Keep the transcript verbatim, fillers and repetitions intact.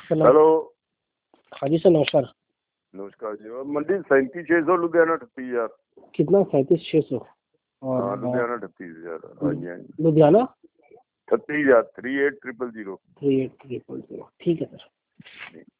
Hello. हाँ जी sir, नमस्कार। नमस्कार जी। और मंडी सैंतीस छः सौ, लुधियाना अठतीस हजार। कितना? सैंतीस छः सौ हाँ, और लुधियाना अठतीस हजार। हाँ जी, हाँ जी। लुधियाना अठतीस हजार। Three eight triple zero. Three eight triple zero. ठीक है सर।